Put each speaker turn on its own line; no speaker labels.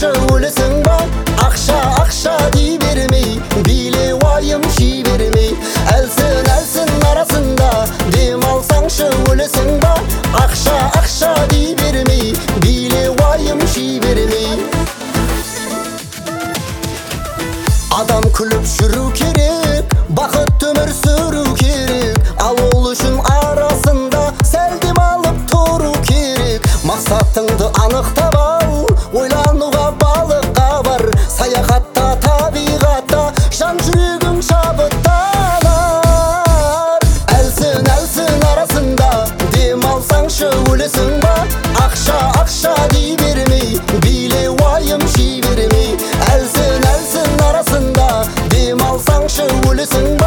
алсаңшы өлесің ба? Ақша, ақша дей бермей, биле уайым жей бермей. Әлсін арасында дем алсаңшы өлесің ба? Ақша, ақша дей бермей, биле уайым жей бермей. Адам күліп жүру керек, бақыт өмір сүру керек. Ал ол үшін арасында сәл дем алып тұру керек. Мақсатыңды анықтап ал, ойлануға балыққа бар. Саяхатта, табиғатта жан жүрегің шабыттанар. Әлсін арасында дем алсаңшы өлесің ба? Ақша, ақша дей бермей, биле уайым жей бермей. Әлсін арасында дем алсаңшы өлесің ба?